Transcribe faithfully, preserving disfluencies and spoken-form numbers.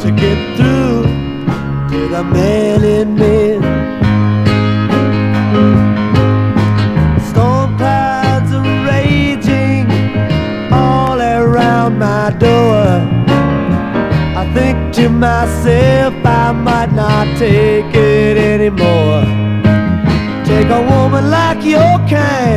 to get through to the man in me. Storm clouds are raging all around my door. I think to myself I might not take it anymore. Take a woman like your kind